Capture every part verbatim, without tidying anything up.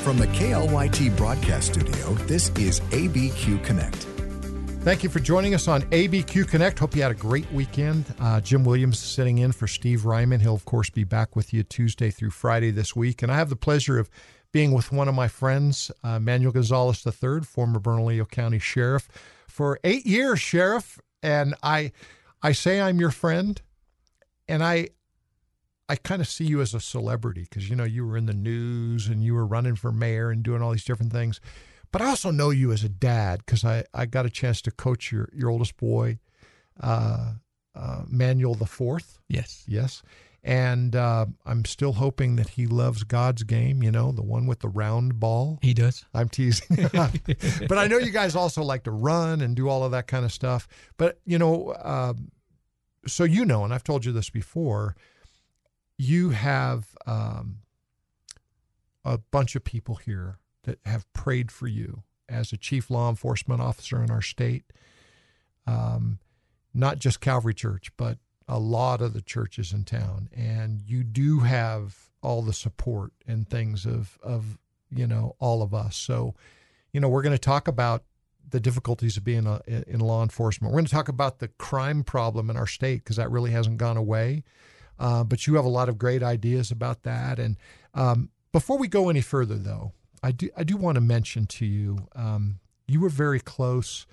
From the K L Y T broadcast studio, this is A B Q Connect. Thank you for joining us on A B Q Connect. Hope you had a great weekend. Uh, Jim Williams is sitting in for Steve Ryman. He'll, of course, be back with you Tuesday through Friday this week. And I have the pleasure of being with one of my friends, uh, Manuel Gonzalez the third, former Bernalillo County Sheriff, for eight years, Sheriff. And I, I say I'm your friend, and I... I kind of see you as a celebrity because, you know, you were in the news and you were running for mayor and doing all these different things. But I also know you as a dad because I, I got a chance to coach your, your oldest boy, uh, uh, Manuel the fourth. Yes. Yes. And uh, I'm still hoping that he loves God's game, you know, the one with the round ball. He does. I'm teasing. But I know you guys also like to run and do all of that kind of stuff. But, you know, uh, so you know, and I've told you this before, you have um, a bunch of people here that have prayed for you as a chief law enforcement officer in our state. Um, not just Calvary Church, but a lot of the churches in town. And you do have all the support and things of, of you know, all of us. So, you know, we're going to talk about the difficulties of being a, in law enforcement. We're going to talk about the crime problem in our state because that really hasn't gone away. Uh, but you have a lot of great ideas about that. And um, before we go any further, though, I do I do want to mention to you, um, you were very close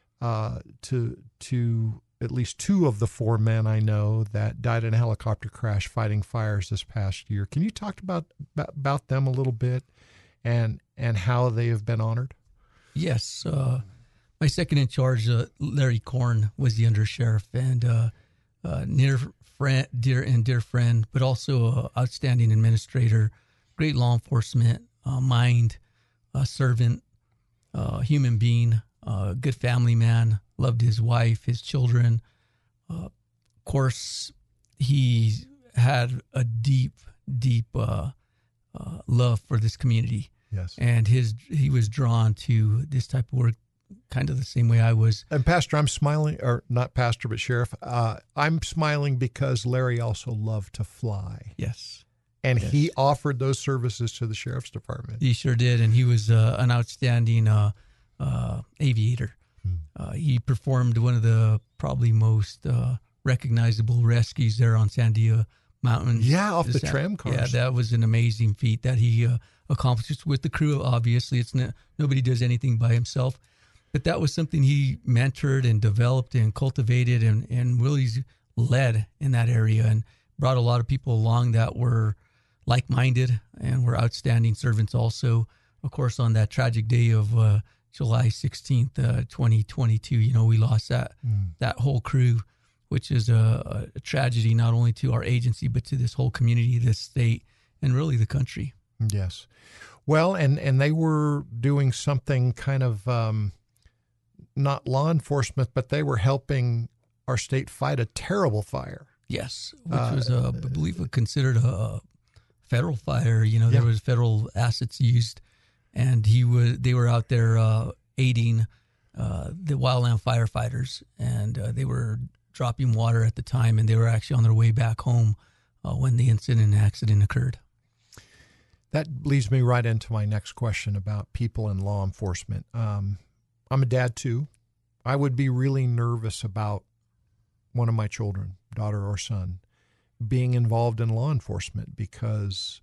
uh, to to at least two of the four men I know that died in a helicopter crash fighting fires this past year. Can you talk about about them a little bit and and how they have been honored? Yes. Uh, my second in charge, uh, Larry Korn, was the undersheriff and uh, uh, near friend, dear and dear friend, but also an outstanding administrator, great law enforcement, uh, mind, uh, servant, uh, human being, uh, good family man, loved his wife, his children. Uh, of course, he had a deep, deep uh, uh, love for this community. Yes. And his he was drawn to this type of work kind of the same way I was. And Pastor, I'm smiling, or not Pastor, but Sheriff, uh, I'm smiling because Larry also loved to fly. Yes. And yes. he offered those services to the Sheriff's Department. He sure did. And he was uh, an outstanding uh, uh, aviator. Hmm. Uh, he performed one of the probably most uh, recognizable rescues there on Sandia Mountains. Yeah, off the San- tram cars. Yeah, that was an amazing feat that he uh, accomplished with the crew. Obviously, it's not, nobody does anything by himself. But that was something he mentored and developed and cultivated and, and really led in that area and brought a lot of people along that were like-minded and were outstanding servants also. Of course, on that tragic day of uh, July sixteenth, uh, twenty twenty-two, you know, we lost that mm. that whole crew, which is a, a tragedy not only to our agency, but to this whole community, this state, and really the country. Yes. Well, and, and they were doing something kind of... Um, not law enforcement, but they were helping our state fight a terrible fire. Yes, which uh, was, uh, I believe, considered a federal fire. You know, yeah. There was federal assets used, and he was. They were out there uh, aiding uh, the wildland firefighters, and uh, they were dropping water at the time, and they were actually on their way back home uh, when the incident and accident occurred. That leads me right into my next question about people in law enforcement. Um, I'm a dad, too. I would be really nervous about one of my children, daughter or son, being involved in law enforcement because,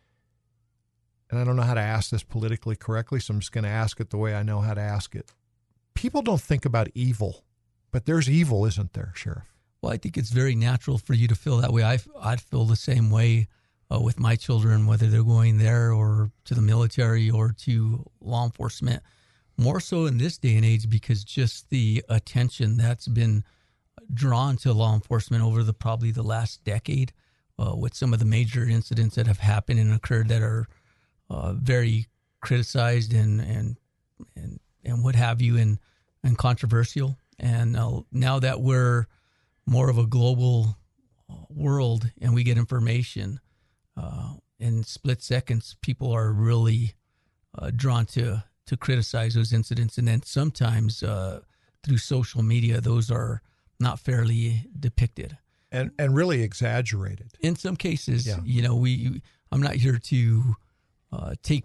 and I don't know how to ask this politically correctly, so I'm just going to ask it the way I know how to ask it. People don't think about evil, but there's evil, isn't there, Sheriff? Well, I think it's very natural for you to feel that way. I, I'd feel the same way uh, with my children, whether they're going there or to the military or to law enforcement. More so in this day and age because just the attention that's been drawn to law enforcement over the probably the last decade uh, with some of the major incidents that have happened and occurred that are uh, very criticized and and and and what have you and and controversial. And uh, now that we're more of a global world and we get information uh, in split seconds, people are really uh, drawn to. to criticize those incidents. And then sometimes uh, through social media, those are not fairly depicted. And and really exaggerated. In some cases, yeah. you know, we I'm not here to uh, take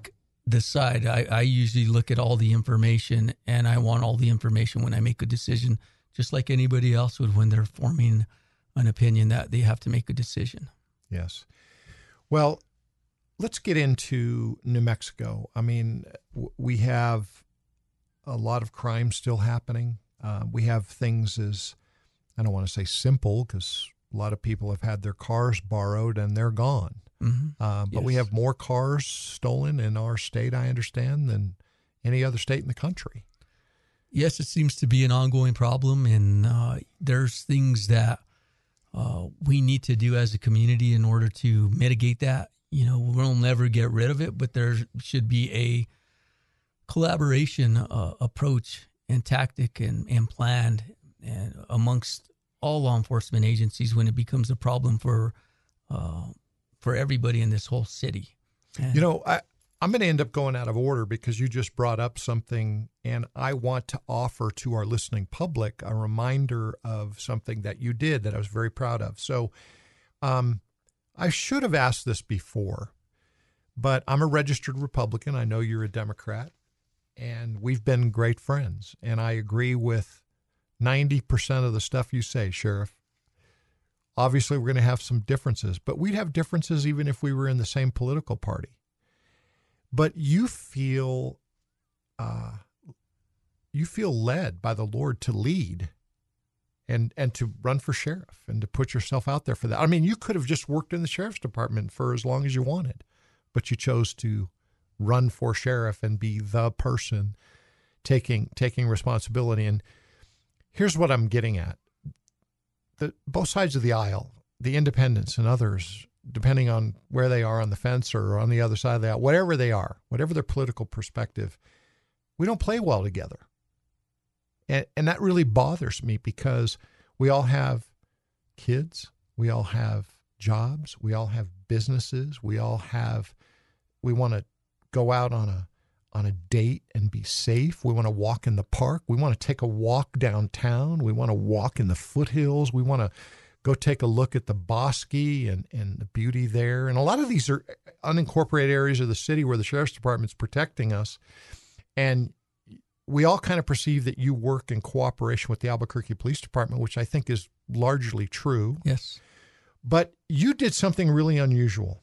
decide. I, I usually look at all the information, and I want all the information when I make a decision, just like anybody else would when they're forming an opinion that they have to make a decision. Yes. Well, let's get into New Mexico. I mean, w- we have a lot of crime still happening. Uh, we have things as, I don't want to say simple, because a lot of people have had their cars borrowed and they're gone. Mm-hmm. Uh, but Yes. we have more cars stolen in our state, I understand, than any other state in the country. Yes, it seems to be an ongoing problem, and uh, there's things that uh, we need to do as a community in order to mitigate that. You know, we'll never get rid of it, but there should be a collaboration uh, approach and tactic and, and planned and amongst all law enforcement agencies when it becomes a problem for uh, for everybody in this whole city. And, You know, I, I'm going to end up going out of order because you just brought up something, and I want to offer to our listening public a reminder of something that you did that I was very proud of. So um, I should have asked this before, but I'm a registered Republican. I know you're a Democrat, and we've been great friends. And I agree with ninety percent of the stuff you say, Sheriff. Obviously, we're going to have some differences, but we'd have differences even if we were in the same political party. But you feel, uh, you feel led by the Lord to lead and and to run for sheriff and to put yourself out there for that. I mean, you could have just worked in the sheriff's department for as long as you wanted, but you chose to run for sheriff and be the person taking taking responsibility. And here's what I'm getting at. The, both sides of the aisle, the independents and others, depending on where they are on the fence or on the other side of the aisle, whatever they are, whatever their political perspective, we don't play well together. And, and that really bothers me because we all have kids, we all have jobs, we all have businesses, we all have, we want to go out on a on a date and be safe. We want to walk in the park. We want to take a walk downtown. We want to walk in the foothills. We want to go take a look at the Bosque and, and the beauty there. And a lot of these are unincorporated areas of the city where the sheriff's department's protecting us. And we all kind of perceive that you work in cooperation with the Albuquerque Police Department, which I think is largely true. yes. But you did something really unusual.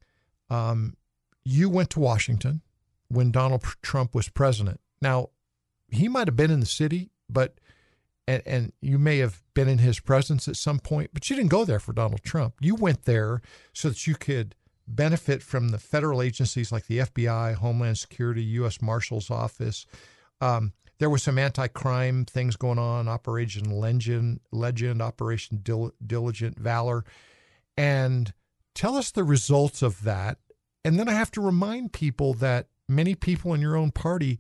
Um, you went to Washington when Donald Trump was president. Now, he might have been in the city, but and, and you may have been in his presence at some point, but you didn't go there for Donald Trump. You went there so that you could benefit from the federal agencies like the F B I, Homeland Security, U S Marshal's Office. Um, there was some anti-crime things going on, Operation Legend, Legend, Operation Dil- Diligent Valor. And tell us the results of that. And then I have to remind people that many people in your own party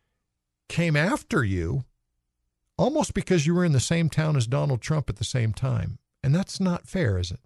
came after you almost because you were in the same town as Donald Trump at the same time. And that's not fair, is it?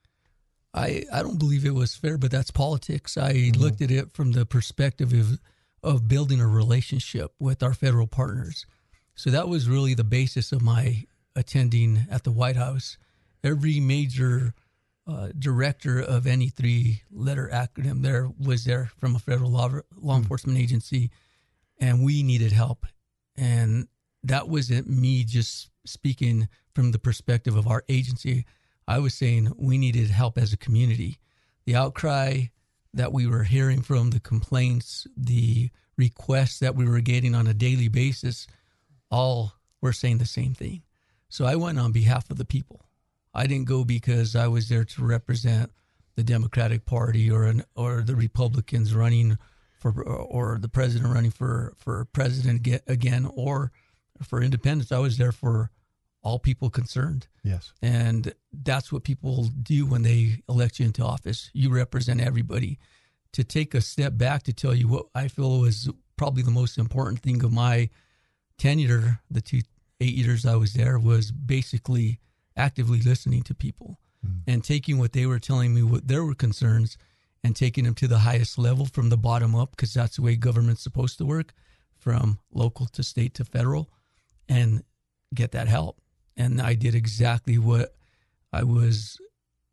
I, I don't believe it was fair, but that's politics. I mm-hmm. looked at it from the perspective of, of building a relationship with our federal partners. So that was really the basis of my attending at the White House. Every major uh, director of any three-letter acronym there was there from a federal law, law enforcement mm-hmm. agency, and we needed help. And that wasn't me just speaking from the perspective of our agency. I was saying we needed help as a community. The outcry that we were hearing from, the complaints, the requests that we were getting on a daily basis, all were saying the same thing. So I went on behalf of the people. I didn't go because I was there to represent the Democratic Party or an, or the Republicans running for, or the president running for, for president again, or for independents. I was there for all people concerned. Yes. And that's what people do when they elect you into office. You represent everybody. To take a step back to tell you what I feel was probably the most important thing of my tenure, the two eight years I was there, was basically actively listening to people mm. and taking what they were telling me, what their concerns, and taking them to the highest level from the bottom up, because that's the way government's supposed to work, from local to state to federal, and get that help. And I did exactly what I was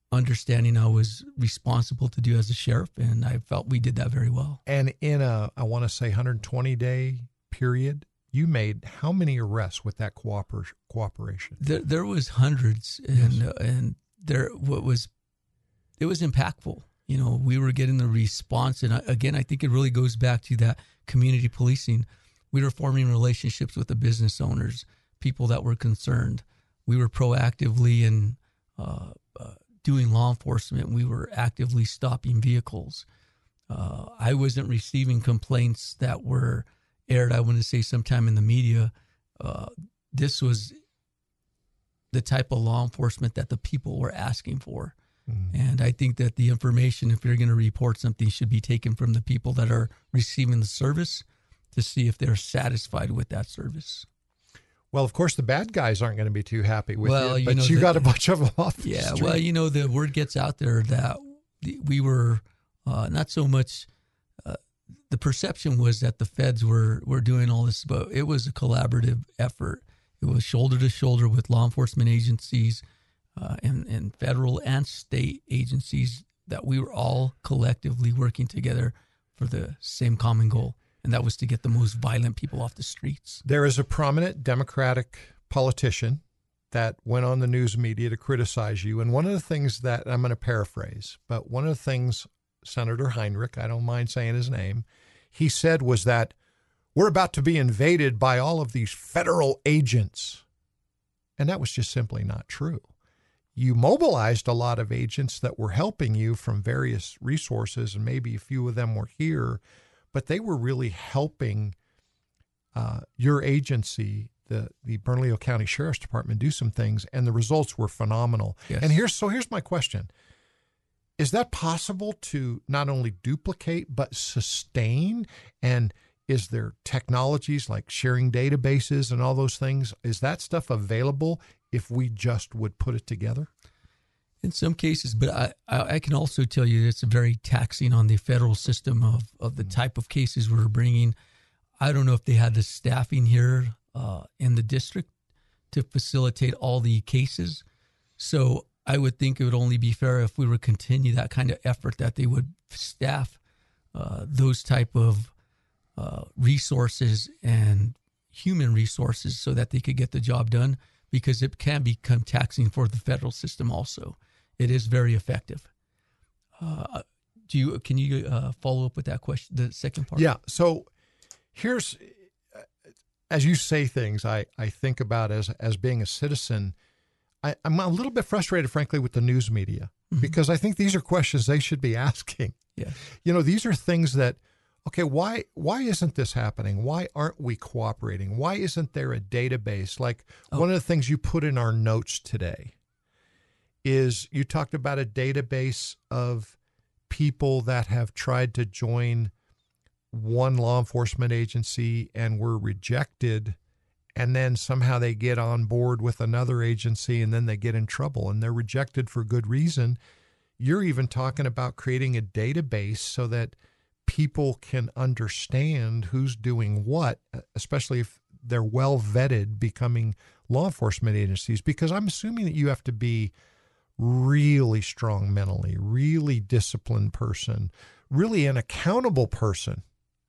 understanding I was responsible to do as a sheriff, and I felt we did that very well. And in a, I want to say, one hundred twenty day period, you made how many arrests with that cooper- cooperation? There, there was hundreds, and Yes. uh, and there what was, it was impactful. You know, we were getting the response, and I, again, I think it really goes back to that community policing. We were forming relationships with the business owners, people that were concerned. We were proactively in uh, uh, doing law enforcement. We were actively stopping vehicles. Uh, I wasn't receiving complaints that were aired, I want to say, sometime in the media. Uh, this was the type of law enforcement that the people were asking for. Mm-hmm. And I think that the information, if you're going to report something, should be taken from the people that are receiving the service to see if they're satisfied with that service. Well, of course, the bad guys aren't going to be too happy with well, you, you but know, you the, got a bunch of them off the Yeah, street. well, you know, the word gets out there that we were uh, not so much, uh, the perception was that the feds were, were doing all this, but it was a collaborative effort. It was shoulder to shoulder with law enforcement agencies uh, and, and federal and state agencies, that we were all collectively working together for the same common goal. And that was to get the most violent people off the streets. There is a prominent Democratic politician that went on the news media to criticize you. And one of the things that, I'm going to paraphrase, but one of the things Senator Heinrich, I don't mind saying his name, he said was that we're about to be invaded by all of these federal agents. And that was just simply not true. You mobilized a lot of agents that were helping you from various resources, and maybe a few of them were here, but they were really helping uh, your agency, the, the Bernalillo County Sheriff's Department, do some things, and the results were phenomenal. Yes. And here's so here's my question. Is that possible to not only duplicate, but sustain? And is there technologies like sharing databases and all those things? Is that stuff available if we just would put it together? In some cases, but I, I, I can also tell you it's very taxing on the federal system of, of the type of cases we're bringing. I don't know if they had the staffing here uh, in the district to facilitate all the cases. So I would think it would only be fair if we would continue that kind of effort, that they would staff uh, those type of uh, resources and human resources so that they could get the job done, because it can become taxing for the federal system also. It is very effective. Uh, do you can you uh, follow up with that question, the second part? Yeah. So here's, as you say things, I, I think about as as being a citizen, I, I'm a little bit frustrated, frankly, with the news media, mm-hmm. because I think these are questions they should be asking. Yeah. You know, these are things that, okay, why why isn't this happening? Why aren't we cooperating? Why isn't there a database? Like oh. one of the things you put in our notes today is you talked about a database of people that have tried to join one law enforcement agency and were rejected, and then somehow they get on board with another agency and then they get in trouble and they're rejected for good reason. You're even talking about creating a database so that people can understand who's doing what, especially if they're well vetted becoming law enforcement agencies, because I'm assuming that you have to be really strong mentally, really disciplined person, really an accountable person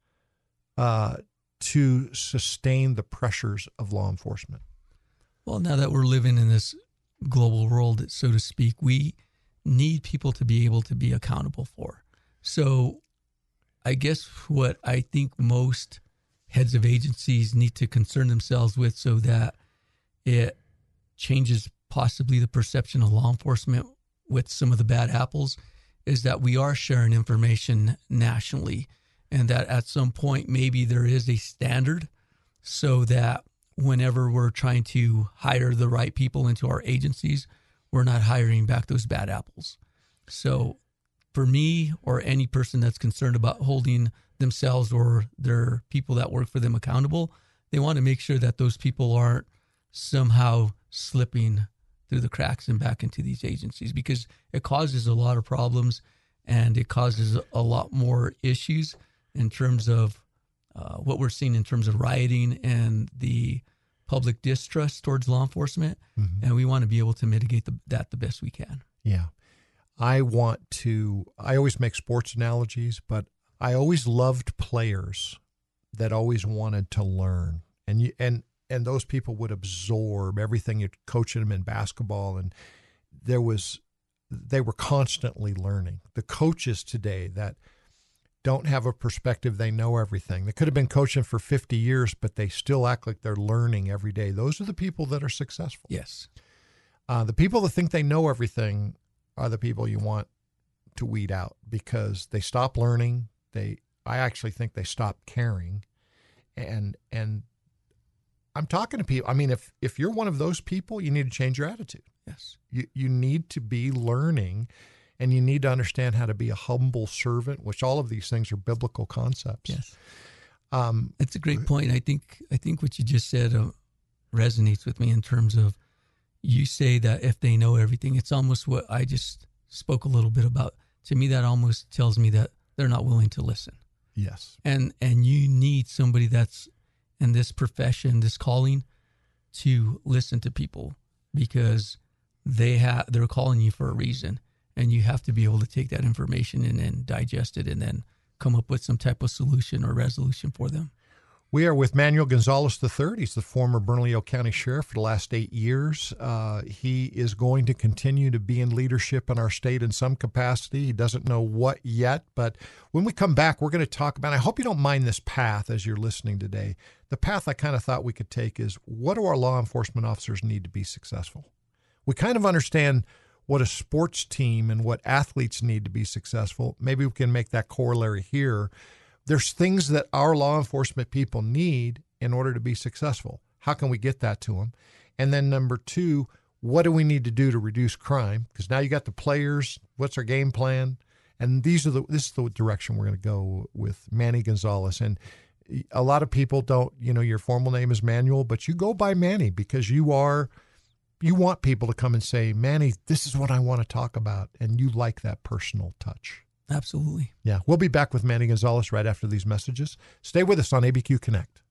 uh, to sustain the pressures of law enforcement. Well, now that we're living in this global world, so to speak, we need people to be able to be accountable for. So I guess what I think most heads of agencies need to concern themselves with, so that it changes possibly the perception of law enforcement with some of the bad apples, is that we are sharing information nationally, and that at some point maybe there is a standard so that whenever we're trying to hire the right people into our agencies, we're not hiring back those bad apples. So for me, or any person that's concerned about holding themselves or their people that work for them accountable, they want to make sure that those people aren't somehow slipping through the cracks and back into these agencies, because it causes a lot of problems and it causes a lot more issues in terms of uh, what we're seeing in terms of rioting and the public distrust towards law enforcement. Mm-hmm. And we want to be able to mitigate the, that the best we can. Yeah. I want to, I always make sports analogies, but I always loved players that always wanted to learn. And you, and, and those people would absorb everything you're coaching them in basketball. And there was, they were constantly learning. The coaches today that don't have a perspective, they know everything. They could have been coaching for fifty years, but they still act like they're learning every day. Those are the people that are successful. Yes. Uh, the people that think they know everything are the people you want to weed out because they stop learning. They, I actually think they stop caring. And, and I'm talking to people. I mean, if, if you're one of those people, you need to change your attitude. Yes. You, you need to be learning, and you need to understand how to be a humble servant, which all of these things are biblical concepts. Yes. Um, That's a great point. I think, I think what you just said uh, resonates with me in terms of, you say that if they know everything, it's almost what I just spoke a little bit about. To me, that almost tells me that they're not willing to listen. yes. And and you need somebody that's in this profession, this calling, to listen to people because they have they're calling you for a reason, and you have to be able to take that information and then digest it and then come up with some type of solution or resolution for them. We are with Manuel Gonzalez the third. He's the former Bernalillo County Sheriff for the last eight years. Uh, he is going to continue to be in leadership in our state in some capacity. He doesn't know what yet, but when we come back, we're going to talk about, I hope you don't mind this path as you're listening today. The path I kind of thought we could take is, what do our law enforcement officers need to be successful? We kind of understand what a sports team and what athletes need to be successful. Maybe we can make that corollary here. There's things that our law enforcement people need in order to be successful. How can we get that to them? And then number two, what do we need to do to reduce crime? Because now you got the players. What's our game plan? And these are the this is the direction we're going to go with Manny Gonzalez. And a lot of people don't, you know, your formal name is Manuel, but you go by Manny because you are, you want people to come and say, Manny, this is what I want to talk about. And you like that personal touch. Absolutely. Yeah. We'll be back with Manny Gonzalez right after these messages. Stay with us on A B Q Connect.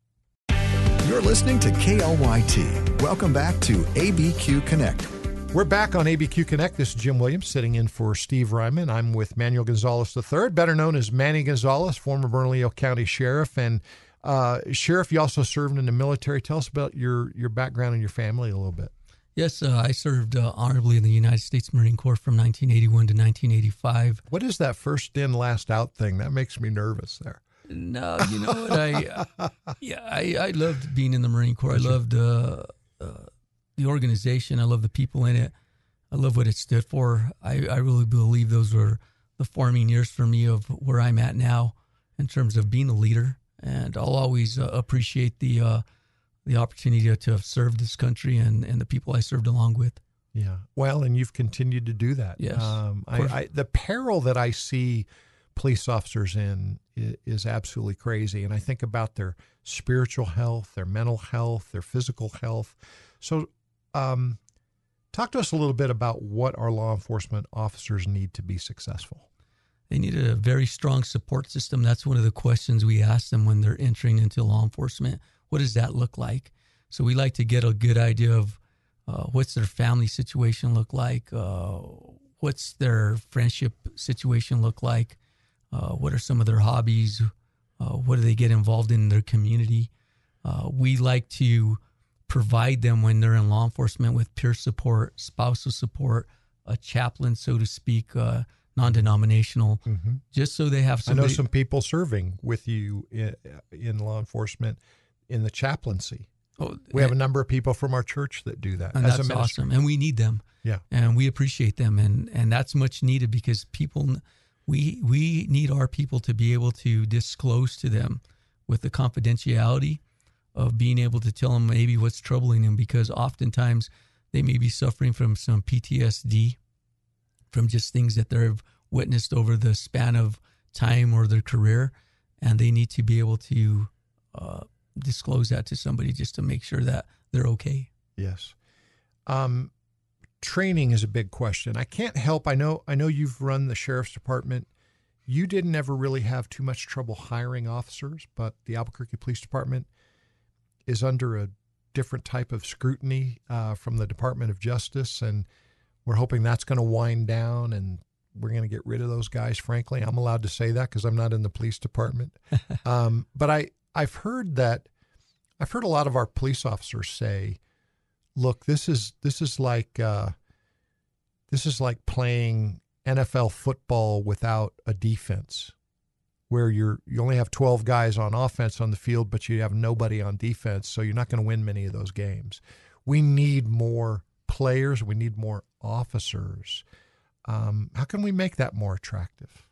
You're listening to K L Y T. Welcome back to A B Q Connect. We're back on A B Q Connect. This is Jim Williams sitting in for Steve Ryman. I'm with Manuel Gonzalez the third, better known as Manny Gonzalez, former Bernalillo County Sheriff. And uh, Sheriff, you also served in the military. Tell us about your, your background and your family a little bit. Yes, uh, I served uh, honorably in the United States Marine Corps from nineteen eighty-one to nineteen eighty-five. What is that first in, last out thing? That makes me nervous there. No, you know what? I yeah, I, I loved being in the Marine Corps. I loved uh, uh, the organization. I love the people in it. I love what it stood for. I, I really believe those were the forming years for me of where I'm at now in terms of being a leader. And I'll always uh, appreciate the uh, the opportunity to, to have served this country and, and the people I served along with. Yeah. Well, and you've continued to do that. Yes. Um, I, I, the peril that I see police officers in is, is absolutely crazy. And I think about their spiritual health, their mental health, their physical health. So um, talk to us a little bit about what our law enforcement officers need to be successful. They need a very strong support system. That's one of the questions we ask them when they're entering into law enforcement. What does that look like? So we like to get a good idea of uh, what's their family situation look like, uh, what's their friendship situation look like, uh, what are some of their hobbies, uh, what do they get involved in their community. Uh, we like to provide them when they're in law enforcement with peer support, spousal support, a chaplain, so to speak, uh, non-denominational, mm-hmm. just so they have somebody. I know some people serving with you in, in law enforcement in the chaplaincy. Oh, we have a number of people from our church that do that. And as that's a awesome. And we need them. Yeah. And we appreciate them. And, and that's much needed because people, we, we need our people to be able to disclose to them with the confidentiality of being able to tell them maybe what's troubling them, because oftentimes they may be suffering from some P T S D from just things that they've witnessed over the span of time or their career. And they need to be able to, uh, disclose that to somebody just to make sure that they're okay. Yes. Um, training is a big question. I can't help. I know, I know you've run the sheriff's department. You didn't ever really have too much trouble hiring officers, but the Albuquerque Police Department is under a different type of scrutiny uh, from the Department of Justice. And We're hoping that's going to wind down and we're going to get rid of those guys. Frankly, I'm allowed to say that because I'm not in the police department. um, but I, I've heard that, I've heard a lot of our police officers say, look, this is, this is like, uh, this is like playing N F L football without a defense, where you're, you only have twelve guys on offense on the field, but you have nobody on defense. So you're not going to win many of those games. We need more players. We need more officers. Um, how can we make that more attractive?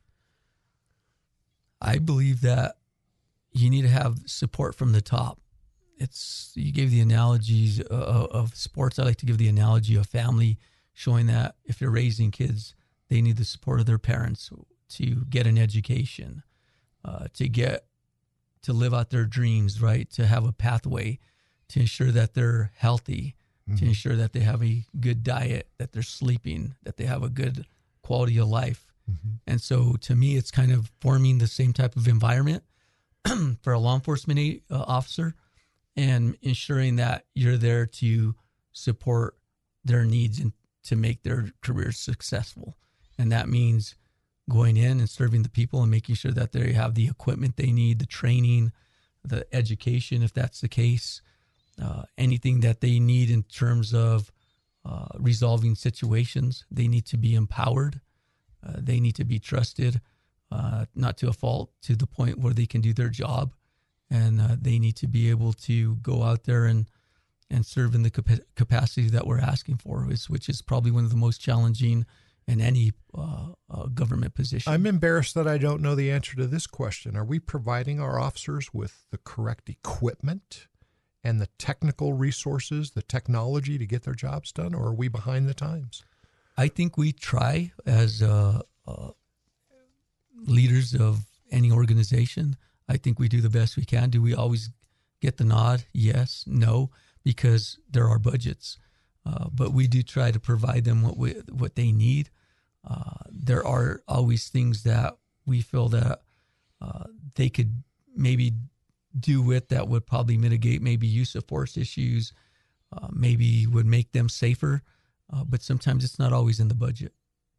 I believe that you need to have support from the top. It's, you gave the analogies of, of sports. I like to give the analogy of family, showing that if you're raising kids, they need the support of their parents to get an education, uh, to get, to live out their dreams, right? To have a pathway, to ensure that they're healthy, mm-hmm. to ensure that they have a good diet, that they're sleeping, that they have a good quality of life. Mm-hmm. And so to me, it's kind of forming the same type of environment for a law enforcement uh, officer, and ensuring that you're there to support their needs and to make their careers successful. And that means going in and serving the people and making sure that they have the equipment they need, the training, the education, if that's the case, uh, anything that they need in terms of uh, resolving situations. They need to be empowered. Uh, they need to be trusted, uh, not to a fault, to the point where they can do their job. And uh, they need to be able to go out there and, and serve in the cap- capacity that we're asking for, is, which is probably one of the most challenging in any uh, uh, government position. I'm embarrassed that I don't know the answer to this question. Are we providing our officers with the correct equipment and the technical resources, the technology to get their jobs done, or are we behind the times? I think we try as uh, uh, leaders of any organization. I think we do the best we can. Do we always get the nod? Yes, no, because there are budgets. Uh, but we do try to provide them what we, what they need. Uh, there are always things that we feel that uh, they could maybe do with that would probably mitigate maybe use of force issues, uh, maybe would make them safer. Uh, but sometimes it's not always in the budget.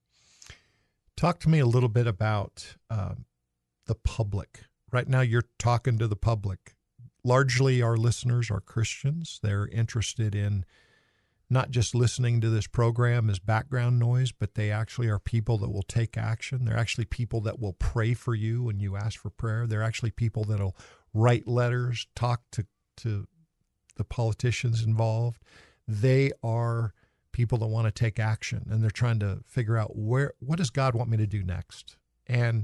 Talk to me a little bit about uh, the public. Right now you're talking to the public. Largely our listeners are Christians. They're interested in not just listening to this program as background noise, but they actually are people that will take action. They're actually people that will pray for you when you ask for prayer. They're actually people that will write letters, talk to, to the politicians involved. They are people that want to take action, and they're trying to figure out where, what does God want me to do next? And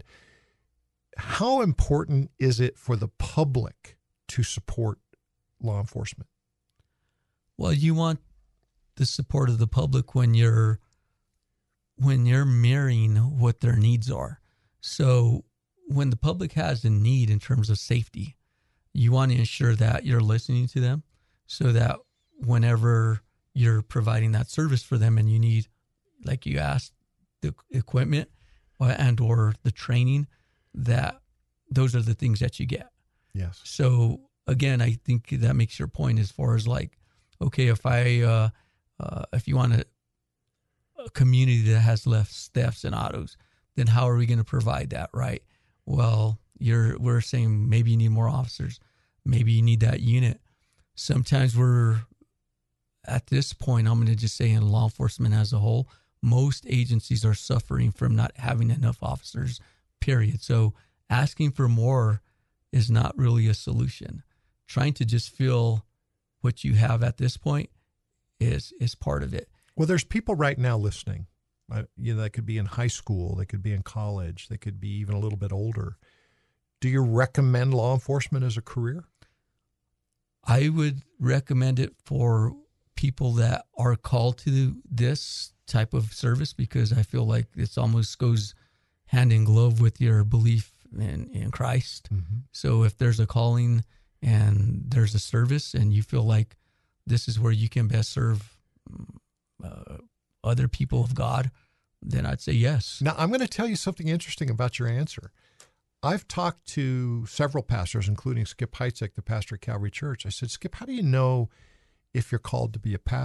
how important is it for the public to support law enforcement? Well, you want the support of the public when you're when you're mirroring what their needs are. So when the public has a need in terms of safety, you want to ensure that you're listening to them, so that whenever you're providing that service for them and you need, like you asked, the equipment and or the training, that those are the things that you get. Yes. So again, I think that makes your point as far as like, okay, if I, uh, uh, if you want a, a community that has less thefts and autos, then how are we going to provide that? Right. Well, you're, we're saying maybe you need more officers. Maybe you need that unit. Sometimes we're at this point, I'm going to just say in law enforcement as a whole, most agencies are suffering from not having enough officers, period. So asking for more is not really a solution. Trying to just fill what you have at this point is is part of it. Well, there's people right now listening. Uh, you know, they could be in high school, they could be in college, they could be even a little bit older. Do you recommend law enforcement as a career? I would recommend it for people that are called to this type of service, because I feel like it's almost goes hand in glove with your belief in, in Christ. Mm-hmm. So if there's a calling and there's a service and you feel like this is where you can best serve uh, other people of God, then I'd say yes. Now, I'm going to tell you something interesting about your answer. I've talked to several pastors, including Skip Heitzek, the pastor at Calvary Church. I said, Skip, how do you know if you're called to be a pastor?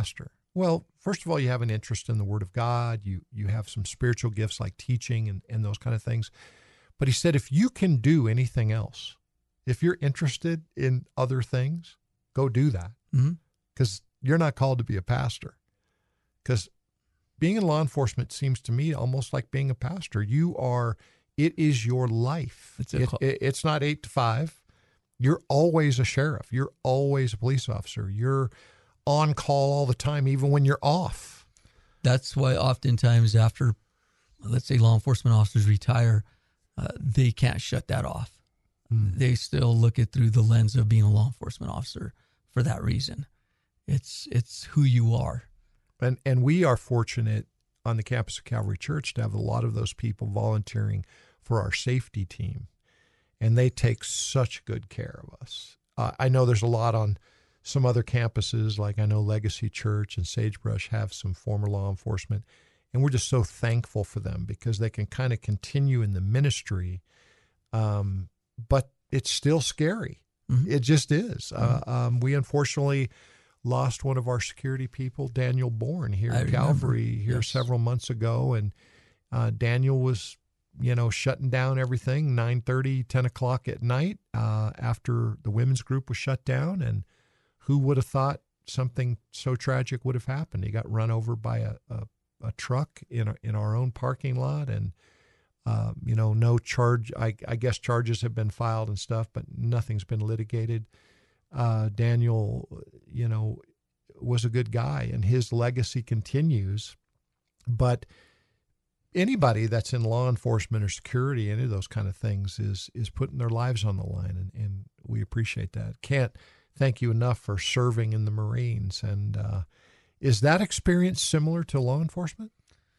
Well, first of all, you have an interest in the Word of God. You you have some spiritual gifts like teaching and, and those kind of things. But he said, if you can do anything else, if you're interested in other things, go do that. Because mm-hmm. you're not called to be a pastor. Because being in law enforcement seems to me almost like being a pastor. You are, it is your life. It's, it, it, it's not eight to five. You're always a sheriff. You're always a police officer. You're on call all the time, even when you're off. That's why oftentimes after, let's say, law enforcement officers retire, uh, they can't shut that off. Mm. They still look at through the lens of being a law enforcement officer for that reason. It's it's who you are. And and we are fortunate on the campus of Calvary Church to have a lot of those people volunteering for our safety team. And they take such good care of us. Uh, I know there's a lot on some other campuses, like I know Legacy Church and Sagebrush have some former law enforcement. And we're just so thankful for them because they can kind of continue in the ministry. Um, but it's still scary. Mm-hmm. It just is. Mm-hmm. Uh, um, we unfortunately lost one of our security people, Daniel Bourne, here at Calvary here yes. several months ago. And uh, Daniel was, you know, shutting down everything nine thirty, ten o'clock at night uh, after the women's group was shut down. And who would have thought something so tragic would have happened? He got run over by a, a, a truck in a, in our own parking lot. And, uh, you know, no charge, I, I guess charges have been filed and stuff, but nothing's been litigated. Uh, Daniel, you know, was a good guy and his legacy continues. But anybody that's in law enforcement or security, any of those kind of things is, is putting their lives on the line. And, and we appreciate that. Can't thank you enough for serving in the Marines. And, uh, is that experience similar to law enforcement?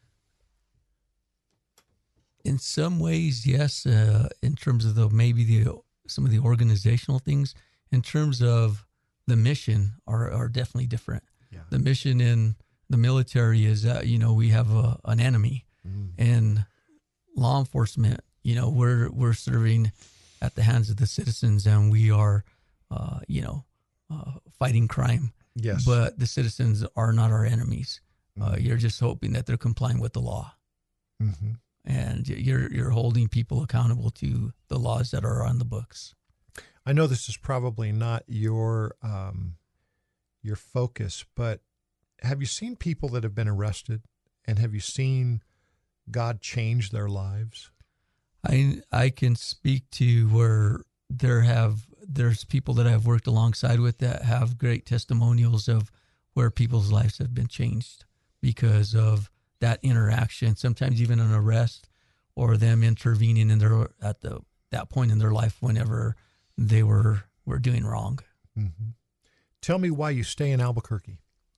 In some ways, yes. Uh, in terms of the maybe the some of the organizational things, in terms of the mission, are are definitely different. Yeah. The mission in the military is that you know we have a, an enemy, mm. and law enforcement, you know, we're we're serving at the hands of the citizens, and we are, uh, you know, uh, fighting crime. Yes. But the citizens are not our enemies. Mm-hmm. Uh, you're just hoping that they're complying with the law. Mm-hmm. And you're you're holding people accountable to the laws that are on the books. I know this is probably not your um, your focus, but have you seen people that have been arrested, and have you seen God change their lives? I I can speak to where there have there's people that I've worked alongside with that have great testimonials of where people's lives have been changed because of that interaction, sometimes even an arrest or them intervening in their at the that point in their life whenever they were were doing wrong. Mm-hmm. Tell me why you stay in Albuquerque.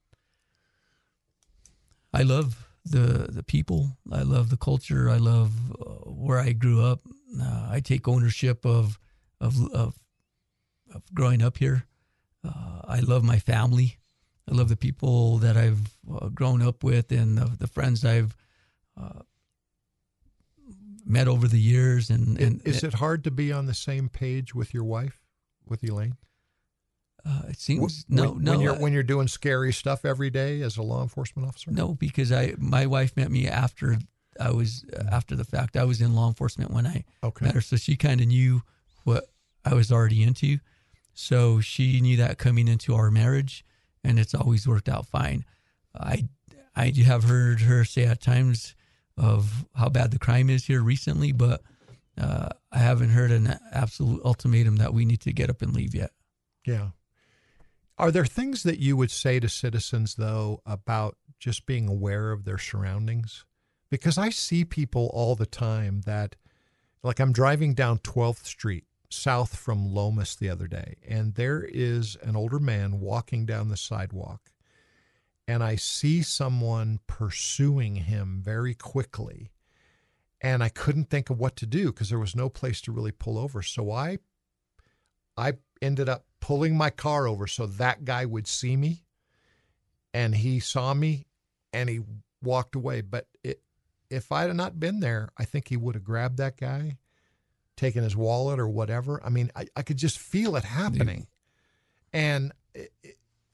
I love the the people. I love the culture. I love uh, where I grew up. Uh, I take ownership of of of, of growing up here. Uh, I love my family. I love the people that I've uh, grown up with and the, the friends I've uh, met over the years. And, and is it hard to be on the same page with your wife, with Elaine? Uh, it seems when, no, when, no. When you're I, when you're doing scary stuff every day as a law enforcement officer? No, because I my wife met me after I was uh, after the fact. I was in law enforcement when I okay. met her, so she kind of knew what I was already into. So she knew that coming into our marriage. And it's always worked out fine. I I have heard her say at times of how bad the crime is here recently, but uh, I haven't heard an absolute ultimatum that we need to get up and leave yet. Yeah. Are there things that you would say to citizens, though, about just being aware of their surroundings? Because I see people all the time that, like I'm driving down twelfth Street, south from Lomas the other day, and there is an older man walking down the sidewalk, and I see someone pursuing him very quickly, and I couldn't think of what to do because there was no place to really pull over. So I I ended up pulling my car over so that guy would see me, and he saw me, and he walked away. But it, if I had not been there, I think he would have grabbed that guy, taking his wallet or whatever. I mean, I, I could just feel it happening. Yeah. And it,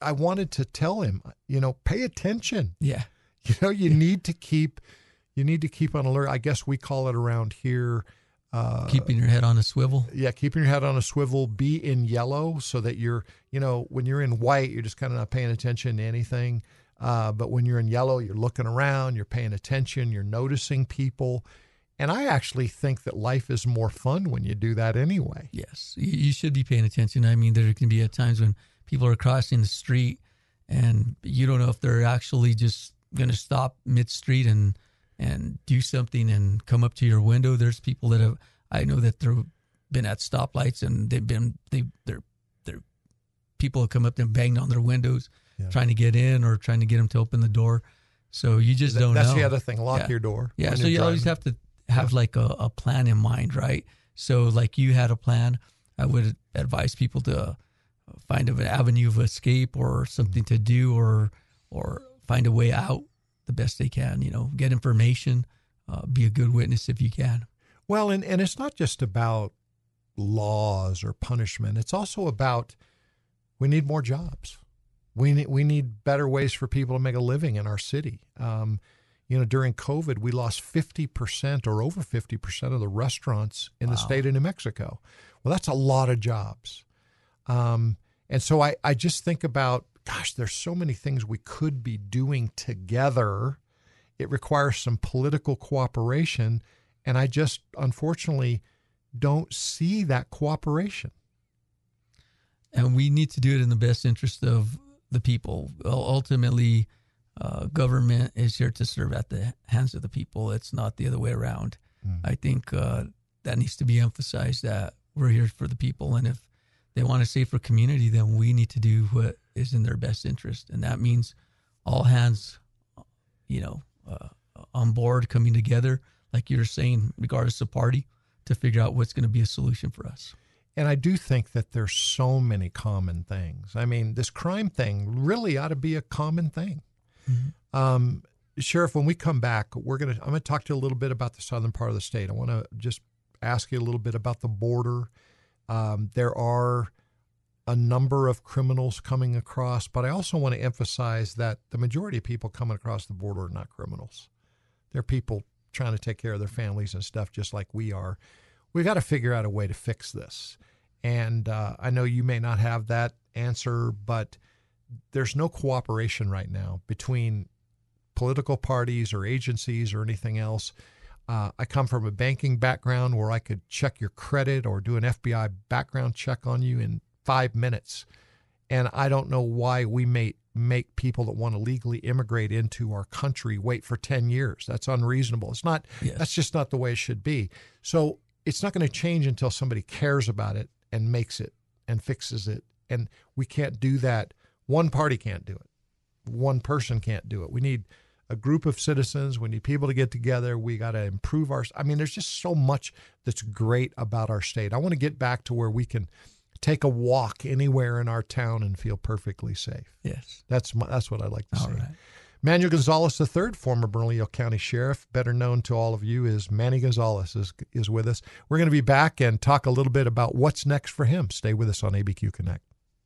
I wanted to tell him, you know, pay attention. Yeah. You know, you need to keep, you need to keep on alert. I guess we call it around here. Uh, keeping your head on a swivel. Yeah, keeping your head on a swivel. Be in yellow so that you're, you know, when you're in white, you're just kind of not paying attention to anything. Uh, but when you're in yellow, you're looking around, you're paying attention, you're noticing people. And I actually think that life is more fun when you do that anyway. Yes, you, you should be paying attention. I mean, there can be at times when people are crossing the street and you don't know if they're actually just going to stop mid-street and and do something and come up to your window. There's people that have, I know that they've been at stoplights and they've been, they, they're, they're, people have come up and banged on their windows yeah. trying to get in or trying to get them to open the door. So you just that, don't that's know. That's the other thing, lock yeah. your door. Yeah, so you driving. always have to have yeah. like a, a plan in mind, right? So like you had a plan, I would advise people to find an avenue of escape or something to do or or find a way out the best they can, you know, get information, uh, be a good witness if you can. Well, and, and it's not just about laws or punishment. It's also about we need more jobs. We need, we need better ways for people to make a living in our city. Um, you know, during COVID, we lost fifty percent or over fifty percent of the restaurants in wow. the state of New Mexico. Well, that's a lot of jobs. Um, and so I, I just think about, gosh, there's so many things we could be doing together. It requires some political cooperation. And I just, unfortunately, don't see that cooperation. And we need to do it in the best interest of the people. Ultimately, uh, government is here to serve at the hands of the people. It's not the other way around. Mm. I think uh, that needs to be emphasized, that we're here for the people. And if they want a safer community, then we need to do what is in their best interest. And that means all hands, you know, uh, on board, coming together, like you're saying, regardless of party, to figure out what's going to be a solution for us. And I do think that there's so many common things. I mean, this crime thing really ought to be a common thing. Mm-hmm. Um, Sheriff, when we come back, we're gonna I'm gonna talk to you a little bit about the southern part of the state. I want to just ask you a little bit about the border. Um, there are a number of criminals coming across, but I also want to emphasize that the majority of people coming across the border are not criminals. They're people trying to take care of their families and stuff, just like we are. We've got to figure out a way to fix this. And uh, I know you may not have that answer, but there's no cooperation right now between political parties or agencies or anything else. Uh, I come from a banking background where I could check your credit or do an F B I background check on you in five minutes. And I don't know why we may make people that want to legally immigrate into our country wait for ten years. That's unreasonable. It's not, yes. That's just not the way it should be. So it's not going to change until somebody cares about it and makes it and fixes it. And we can't do that. One party can't do it. One person can't do it. We need a group of citizens. We need people to get together. We got to improve our, I mean, there's just so much that's great about our state. I want to get back to where we can take a walk anywhere in our town and feel perfectly safe. Yes. That's my, that's what I like to all see. Right. Manuel Gonzalez the third, former Bernalillo County Sheriff, better known to all of you as Manny Gonzalez, is, is with us. We're going to be back and talk a little bit about what's next for him. Stay with us on A B Q Connect.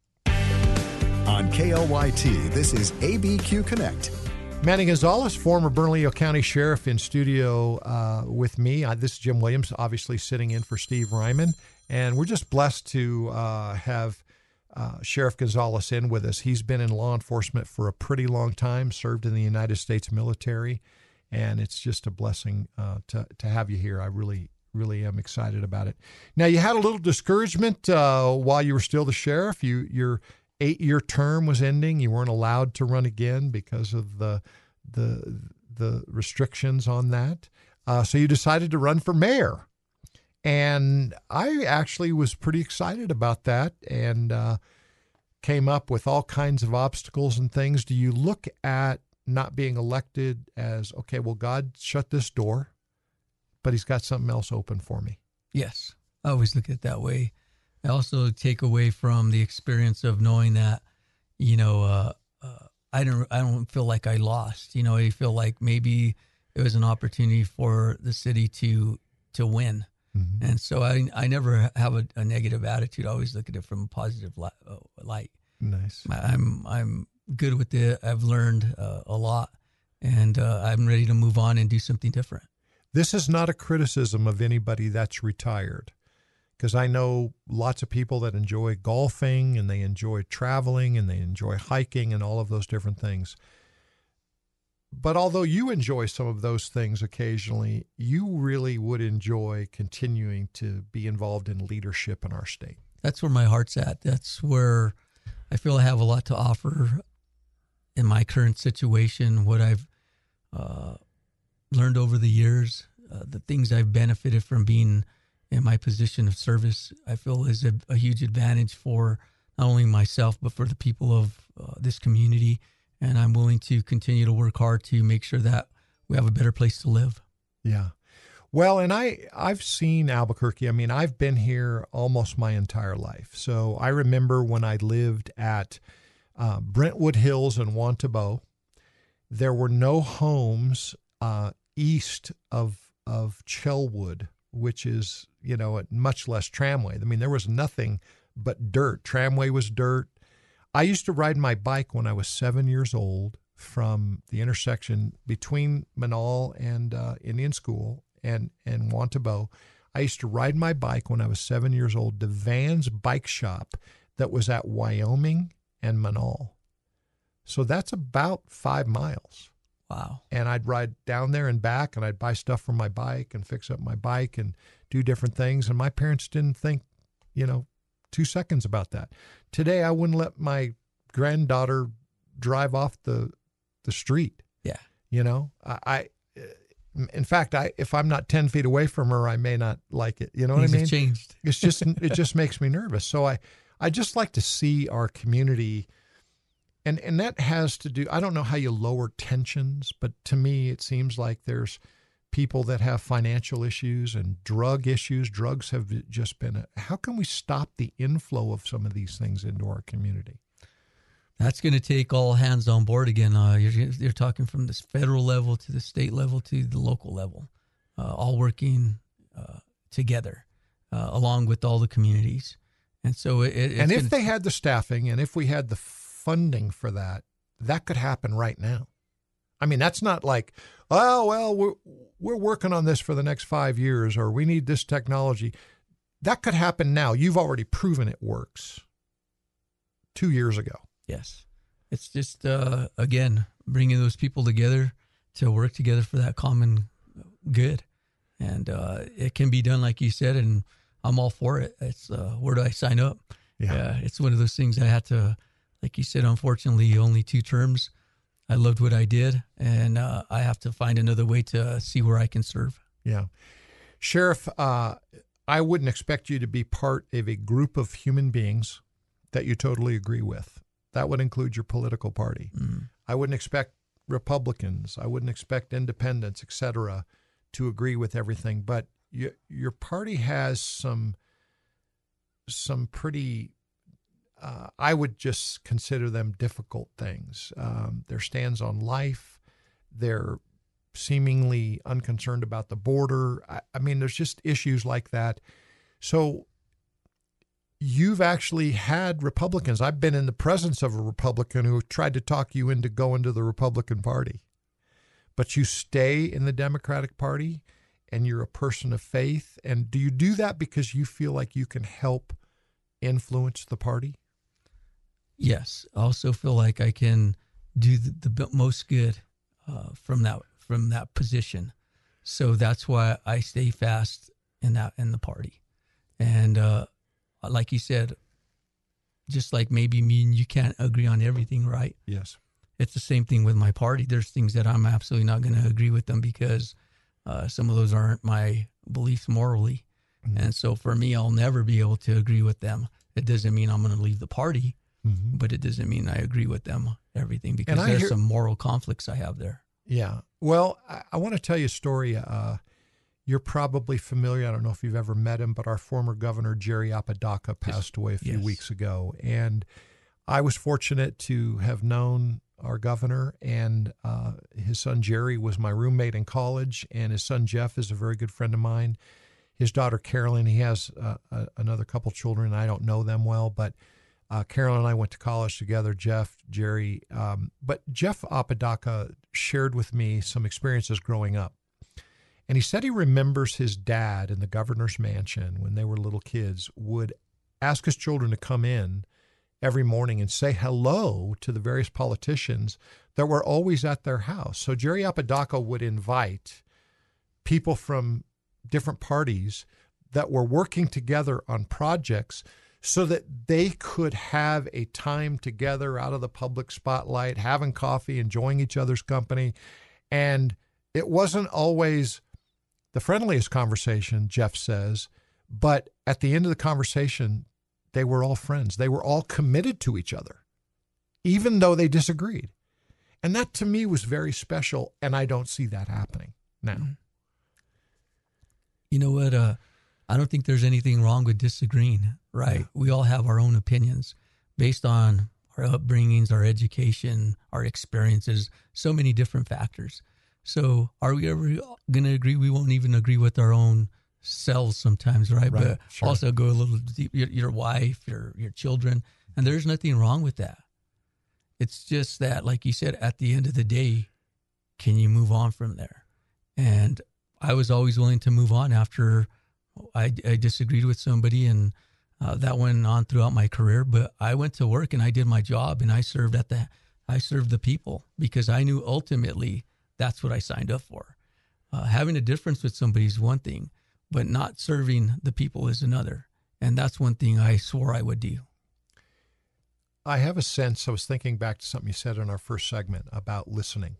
On K L Y T, this is A B Q Connect. Manny Gonzalez, former Bernalillo County Sheriff, in studio uh, with me. Uh, this is Jim Williams, obviously sitting in for Steve Ryman. And we're just blessed to uh, have uh, Sheriff Gonzalez in with us. He's been in law enforcement for a pretty long time, served in the United States military, and it's just a blessing uh, to, to have you here. I really, really am excited about it. Now, you had a little discouragement uh, while you were still the sheriff. You, your eight-year term was ending. You weren't allowed to run again because of the the the restrictions on that. Uh, so you decided to run for mayor. And I actually was pretty excited about that and uh, came up with all kinds of obstacles and things. Do you look at not being elected as, okay, well, God shut this door, but he's got something else open for me? Yes, I always look at it that way. I also take away from the experience of knowing that, you know, uh, uh, I don't, I don't feel like I lost. You know, I feel like maybe it was an opportunity for the city to to win. Mm-hmm. And so I I never have a, a negative attitude. I always look at it from a positive light. light. Nice. I'm I'm good with it. I've learned uh, a lot, and uh, I'm ready to move on and do something different. This is not a criticism of anybody that's retired, because I know lots of people that enjoy golfing and they enjoy traveling and they enjoy hiking and all of those different things. But although you enjoy some of those things occasionally, you really would enjoy continuing to be involved in leadership in our state. That's where my heart's at. That's where I feel I have a lot to offer in my current situation, what I've uh, learned over the years, uh, the things I've benefited from being in my position of service, I feel is a, a huge advantage for not only myself, but for the people of uh, this community. And I'm willing to continue to work hard to make sure that we have a better place to live. Yeah. Well, and I, I've seen Albuquerque. I mean, I've been here almost my entire life. So I remember when I lived at uh, Brentwood Hills in Wantabo, there were no homes uh, east of of Chelwood, which is, you know, much less Tramway. I mean, there was nothing but dirt. Tramway was dirt. I used to ride my bike when I was seven years old from the intersection between Manal and uh, Indian School and, and Wantabo. I used to ride my bike when I was seven years old to Van's Bike Shop that was at Wyoming and Manal. So that's about five miles. Wow. And I'd ride down there and back, and I'd buy stuff for my bike and fix up my bike and do different things. And my parents didn't think, you know, two seconds about that. Today, I wouldn't let my granddaughter drive off the the street. Yeah. You know, I, I in fact, I if I'm not ten feet away from her, I may not like it. You know Things what I mean? have changed. It's just it just makes me nervous. So I I just like to see our community. And and that has to do, I don't know how you lower tensions, but to me, it seems like there's people that have financial issues and drug issues. Drugs have just been, a, how can we stop the inflow of some of these things into our community? That's going to take all hands on board again. Uh, you're, you're talking from this federal level to the state level to the local level, uh, all working uh, together uh, along with all the communities. And so it, it's And if gonna, they had the staffing and if we had the funding for that, that could happen right now. I mean, that's not like, oh, well, we're, we're working on this for the next five years or we need this technology. That could happen now. You've already proven it works two years ago. Yes. It's just, uh, again, bringing those people together to work together for that common good. And uh, it can be done, like you said, and I'm all for it. It's uh, where do I sign up? Yeah. Uh, it's one of those things I had to, like you said, unfortunately, only two terms. I loved what I did, and uh, I have to find another way to see where I can serve. Yeah. Sheriff, uh, I wouldn't expect you to be part of a group of human beings that you totally agree with. That would include your political party. Mm. I wouldn't expect Republicans. I wouldn't expect independents, et cetera, to agree with everything. But you, your party has some some pretty, uh, I would just consider them difficult things. Um, their stands on life, they're seemingly unconcerned about the border. I, I mean, there's just issues like that. So you've actually had Republicans. I've been in the presence of a Republican who tried to talk you into going to the Republican Party. But you stay in the Democratic Party and you're a person of faith. And do you do that because you feel like you can help influence the party? Yes. I also feel like I can do the, the most good uh, from that from that position. So that's why I stay fast in that in the party. And uh, like you said, just like maybe me and you can't agree on everything, right? Yes. It's the same thing with my party. There's things that I'm absolutely not going to agree with them because uh, some of those aren't my beliefs morally. Mm-hmm. And so for me, I'll never be able to agree with them. It doesn't mean I'm going to leave the party, mm-hmm. but it doesn't mean I agree with them, everything, because there's hear, some moral conflicts I have there. Yeah. Well, I, I want to tell you a story. Uh, you're probably familiar. I don't know if you've ever met him, but our former governor, Jerry Apodaca, passed yes. away a few yes. weeks ago. And I was fortunate to have known our governor, and uh, his son Jerry was my roommate in college, and his son Jeff is a very good friend of mine. His daughter Carolyn, he has uh, a, another couple children. I don't know them well, but Uh, Carol and I went to college together, Jeff, Jerry. Um, but Jeff Apodaca shared with me some experiences growing up. And he said he remembers his dad in the governor's mansion when they were little kids would ask his children to come in every morning and say hello to the various politicians that were always at their house. So Jerry Apodaca would invite people from different parties that were working together on projects so that they could have a time together out of the public spotlight, having coffee, enjoying each other's company. And it wasn't always the friendliest conversation, Jeff says, but at the end of the conversation, they were all friends. They were all committed to each other, even though they disagreed. And that to me was very special, and I don't see that happening now. You know what? Uh, I don't think there's anything wrong with disagreeing, right? Yeah. We all have our own opinions based on our upbringings, our education, our experiences, so many different factors. So are we ever going to agree? We won't even agree with our own selves sometimes, right? Right, but sure. Also go a little deep, your, your wife, your, your children, and there's nothing wrong with that. It's just that, like you said, at the end of the day, can you move on from there? And I was always willing to move on after I, I disagreed with somebody, and uh, that went on throughout my career. But I went to work and I did my job, and I served at the, I served the people because I knew ultimately that's what I signed up for. Uh, having a difference with somebody is one thing, but not serving the people is another. And that's one thing I swore I would do. I have a sense, I was thinking back to something you said in our first segment about listening.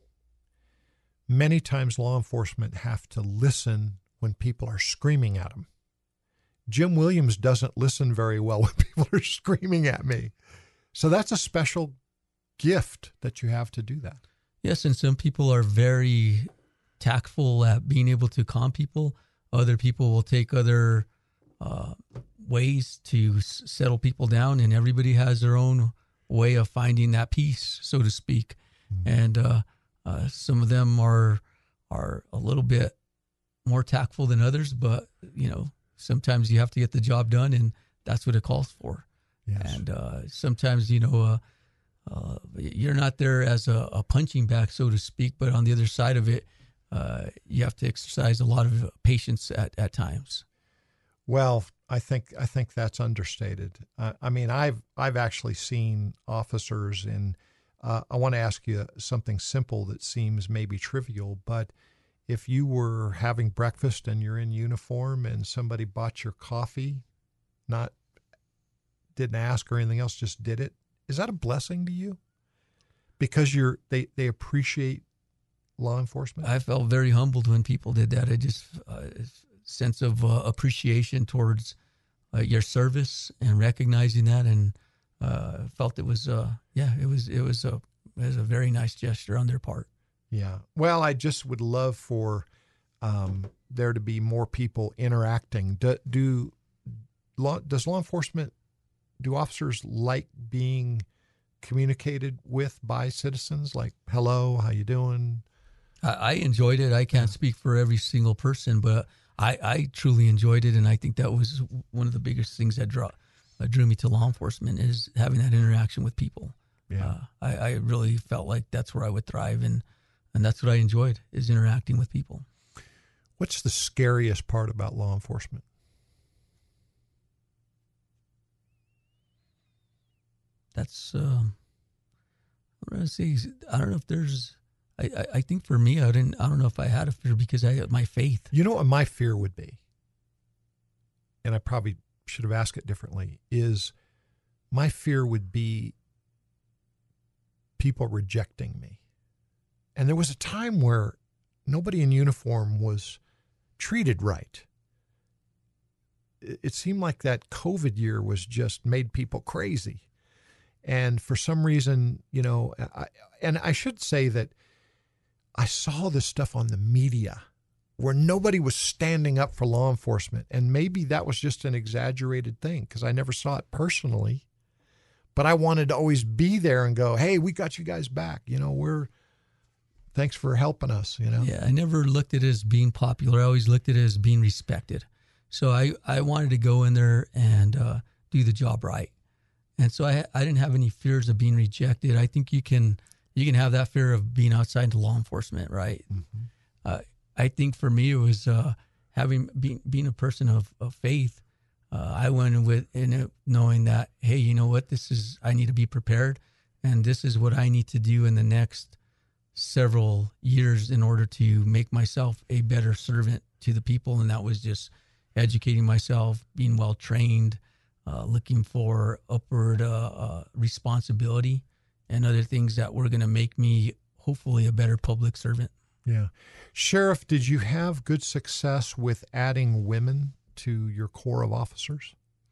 Many times law enforcement have to listen when people are screaming at them. Jim Williams doesn't listen very well when people are screaming at me. So that's a special gift that you have to do that. Yes, and some people are very tactful at being able to calm people. Other people will take other uh, ways to s- settle people down, and everybody has their own way of finding that peace, so to speak. Mm-hmm. And uh, uh, some of them are are a little bit more tactful than others, but you know, sometimes you have to get the job done, and that's what it calls for. Yes. And uh, sometimes, you know, uh, uh, you're not there as a, a punching bag, so to speak, but on the other side of it, uh, you have to exercise a lot of patience at, at times. Well, I think I think that's understated. Uh, I mean, I've I've actually seen officers in. Uh, I want to ask you something simple that seems maybe trivial, but if you were having breakfast and you're in uniform and somebody bought your coffee, not didn't ask or anything else, just did it, is that a blessing to you? Because you're they, they appreciate law enforcement? I felt very humbled when people did that. I just uh, sense of uh, appreciation towards uh, your service and recognizing that, and uh, felt it was uh, yeah it was it was a it was a very nice gesture on their part. Yeah. Well, I just would love for um, there to be more people interacting. Do, do law, does law enforcement, do officers like being communicated with by citizens? Like, hello, how you doing? I, I enjoyed it. I can't yeah. speak for every single person, but I, I truly enjoyed it, and I think that was one of the biggest things that draw, uh, drew me to law enforcement is having that interaction with people. Yeah. Uh, I, I really felt like that's where I would thrive, and And that's what I enjoyed, is interacting with people. What's the scariest part about law enforcement? That's, um, what do I say? I don't know if there's, I, I, I think for me, I didn't, I don't know if I had a fear because I had my faith. You know what my fear would be? And I probably should have asked it differently, is my fear would be people rejecting me. And there was a time where nobody in uniform was treated right. It seemed like that COVID year was just made people crazy. And for some reason, you know, I, and I should say that I saw this stuff on the media where nobody was standing up for law enforcement. And maybe that was just an exaggerated thing because I never saw it personally. But I wanted to always be there and go, hey, we got you guys back. You know, we're, thanks for helping us, you know? Yeah, I never looked at it as being popular. I always looked at it as being respected. So I, I wanted to go in there and uh, do the job right. And so I I didn't have any fears of being rejected. I think you can you can have that fear of being outside into law enforcement, right? Mm-hmm. Uh, I think for me it was uh, having being being a person of, of faith. Uh, I went in with in it knowing that, hey, you know what, this is I need to be prepared, and this is what I need to do in the next several years in order to make myself a better servant to the people. And that was just educating myself, being well trained, uh, looking for upward uh, uh, responsibility and other things that were going to make me hopefully a better public servant. Yeah. Sheriff, did you have good success with adding women to your corps of officers?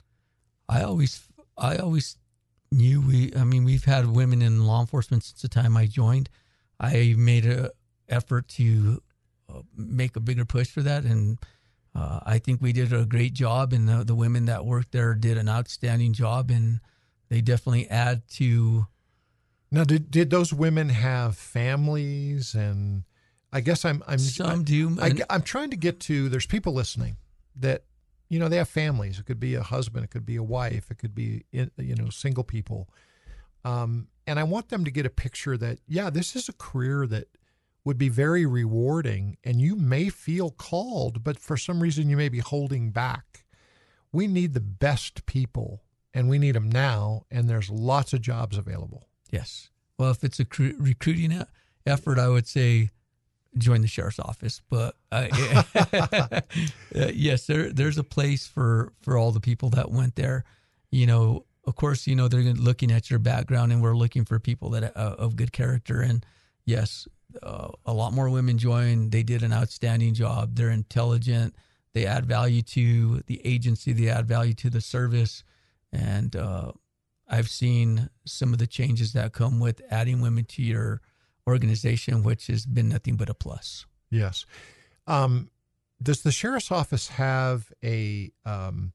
I always, I always knew we, I mean, we've had women in law enforcement since the time I joined. I made an effort to uh, make a bigger push for that, and uh, I think we did a great job, and the, the women that worked there did an outstanding job, and they definitely add to... Now, did did those women have families? And I guess I'm... I'm Some I, do. I, I'm trying to get to, there's people listening that, you know, they have families. It could be a husband, it could be a wife, it could be, you know, single people. Um, and I want them to get a picture that, yeah, this is a career that would be very rewarding, and you may feel called, but for some reason you may be holding back. We need the best people, and we need them now, and there's lots of jobs available. Yes. Well, if it's a cr- recruiting effort, I would say join the sheriff's office. But uh, uh, yes, there there's a place for, for all the people that went there. You know, of course, you know, they're looking at your background, and we're looking for people that uh, of good character. And yes, uh, a lot more women joined. They did an outstanding job. They're intelligent. They add value to the agency. They add value to the service. And uh, I've seen some of the changes that come with adding women to your organization, which has been nothing but a plus. Yes. Um, does the sheriff's office have a um,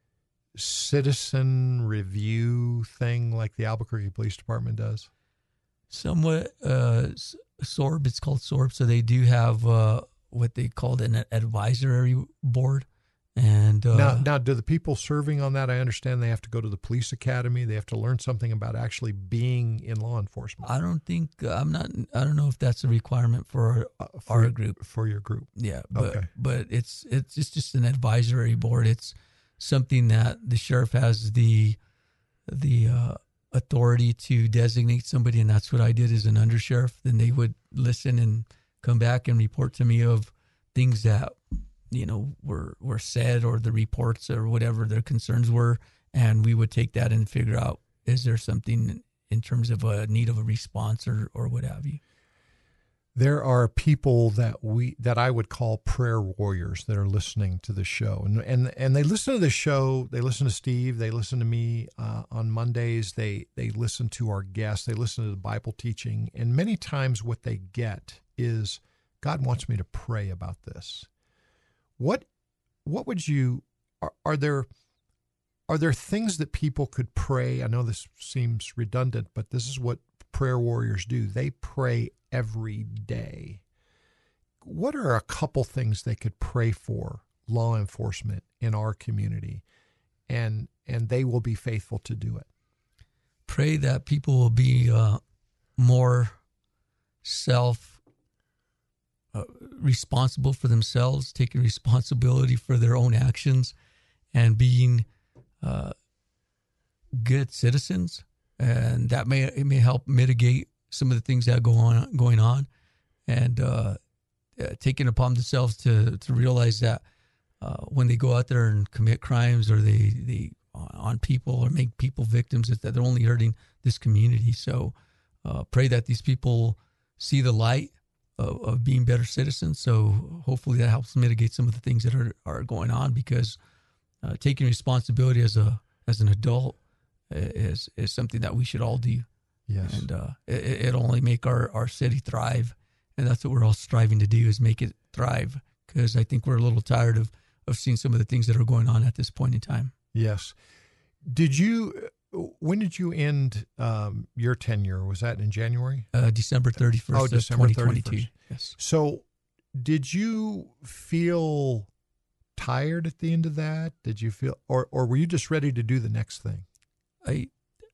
citizen review thing like the Albuquerque Police Department does? Somewhat. Uh, S O R B, it's called S O R B. So they do have uh, what they called an advisory board. And uh, now, now, do the people serving on that, I understand they have to go to the police academy. They have to learn something about actually being in law enforcement. I don't think, I'm not, I don't know if that's a requirement for, uh, for our group. For your group. Yeah. But, okay. But it's, it's just, just an advisory board. It's something that the sheriff has the, the uh, authority to designate somebody. And that's what I did as an undersheriff. Then they would listen and come back and report to me of things that, you know, were, were said, or the reports or whatever their concerns were. And we would take that and figure out, is there something in terms of a need of a response or, or what have you? There are people that we, that I would call prayer warriors that are listening to the show, and, and, and they listen to the show. They listen to Steve, they listen to me uh, on Mondays. They, they listen to our guests, they listen to the Bible teaching. And many times what they get is, God wants me to pray about this. What, what would you, are, are there, are there things that people could pray? I know this seems redundant, but this is what prayer warriors do. They pray every day. What are a couple things they could pray for law enforcement in our community, and, and they will be faithful to do it? Pray that people will be uh, more self Uh, responsible for themselves, taking responsibility for their own actions, and being uh, good citizens. And that may it may help mitigate some of the things that go on going on, and uh, uh, taking it upon themselves to to realize that uh, when they go out there and commit crimes, or they they on people or make people victims, that they're only hurting this community. So uh, pray that these people see the light Of, of being better citizens. So hopefully that helps mitigate some of the things that are, are going on, because uh, taking responsibility as a as an adult is is something that we should all do. Yes. And uh, it, it'll only make our, our city thrive. And that's what we're all striving to do, is make it thrive, because I think we're a little tired of, of seeing some of the things that are going on at this point in time. Yes. Did you... When did you end um, your tenure? Was that in January? Uh, December thirty-first, oh, of December twenty twenty-two. thirty-first. Yes. So did you feel tired at the end of that? Did you feel, or, or were you just ready to do the next thing? I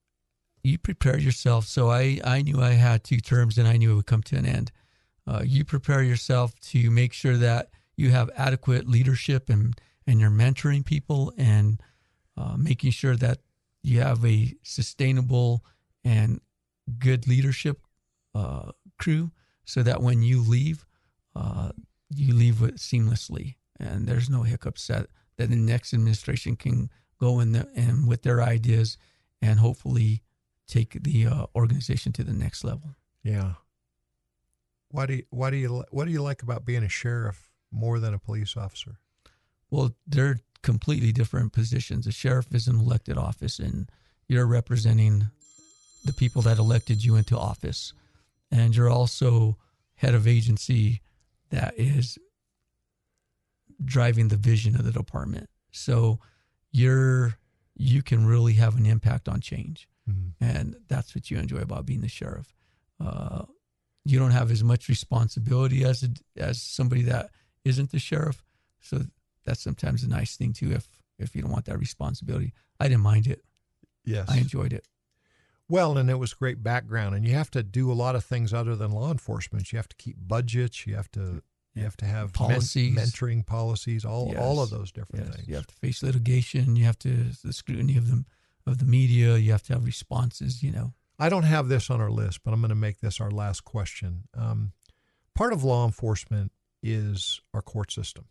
you prepare yourself. So I, I knew I had two terms and I knew it would come to an end. Uh, you prepare yourself to make sure that you have adequate leadership and, and you're mentoring people and uh, making sure that you have a sustainable and good leadership uh, crew so that when you leave, uh, you leave it seamlessly and there's no hiccups that, that the next administration can go in the, and with their ideas and hopefully take the uh, organization to the next level. Yeah. Why do you, why do you what do you like about being a sheriff more than a police officer? Well, they're completely different positions. A sheriff is an elected office, and you're representing the people that elected you into office, and you're also head of agency that is driving the vision of the department. So you're you can really have an impact on change. Mm-hmm. And that's what you enjoy about being the sheriff. Uh, you don't have as much responsibility as a, as somebody that isn't the sheriff. So that's sometimes a nice thing too, if, if you don't want that responsibility. I didn't mind it. Yes. I enjoyed it. Well, and it was great background, and you have to do a lot of things other than law enforcement. You have to keep budgets. You have to, you have to have policies, men- mentoring policies, all, yes. all of those different yes. things. You have to face litigation. You have to, the scrutiny of them, of the media. You have to have responses, you know. I don't have this on our list, but I'm going to make this our last question. Um, part of law enforcement is our court system.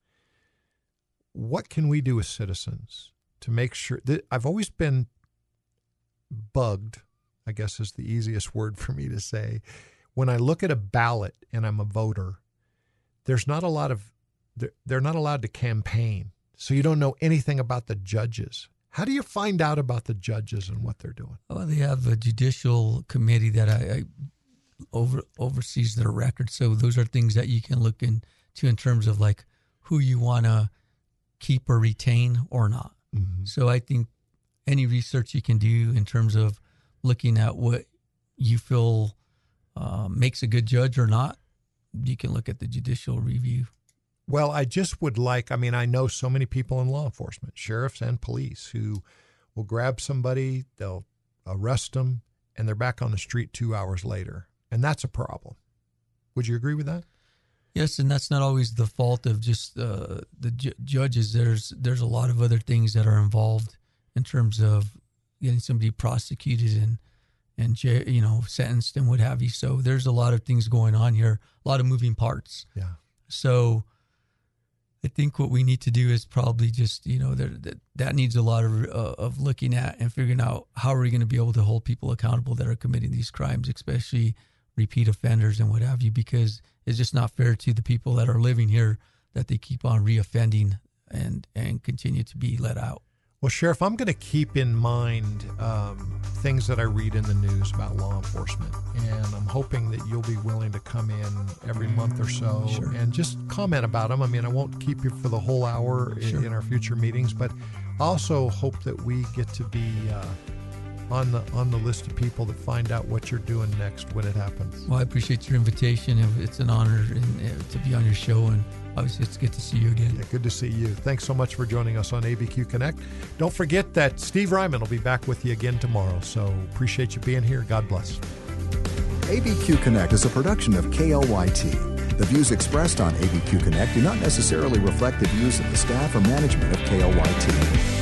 What can we do as citizens to make sure that I've always been bugged, I guess is the easiest word for me to say. When I look at a ballot and I'm a voter, there's not a lot of, they're, they're not allowed to campaign. So you don't know anything about the judges. How do you find out about the judges and what they're doing? Well, they have a judicial committee that I, I over oversees their record. So those are things that you can look into in terms of like who you want to keep or retain or not. Mm-hmm. So I think any research you can do in terms of looking at what you feel uh, makes a good judge or not, you can look at the judicial review. Well, I just would like, I mean, I know so many people in law enforcement, sheriffs and police, who will grab somebody, they'll arrest them, and they're back on the street two hours later. And that's a problem. Would you agree with that? Yes, and that's not always the fault of just uh, the ju- judges. There's there's a lot of other things that are involved in terms of getting somebody prosecuted and and j- you know sentenced and what have you. So there's a lot of things going on here, a lot of moving parts. Yeah. So I think what we need to do is probably just you know there, that that needs a lot of uh, of looking at and figuring out how are we going to be able to hold people accountable that are committing these crimes, especially repeat offenders and what have you, because it's just not fair to the people that are living here that they keep on reoffending and, and continue to be let out. Well, Sheriff, I'm going to keep in mind um, things that I read in the news about law enforcement, and I'm hoping that you'll be willing to come in every month or so Sure. and just comment about them. I mean, I won't keep you for the whole hour Sure. in, in our future meetings, but I also hope that we get to be uh, on the on the list of people that find out what you're doing next when it happens. Well, I appreciate your invitation. It's an honor and, uh, to be on your show, and obviously it's good to see you again. Yeah, good to see you. Thanks so much for joining us on A B Q Connect. Don't forget that Steve Ryman will be back with you again tomorrow, so appreciate you being here. God bless. A B Q Connect is a production of K L Y T. The views expressed on A B Q Connect do not necessarily reflect the views of the staff or management of K L Y T.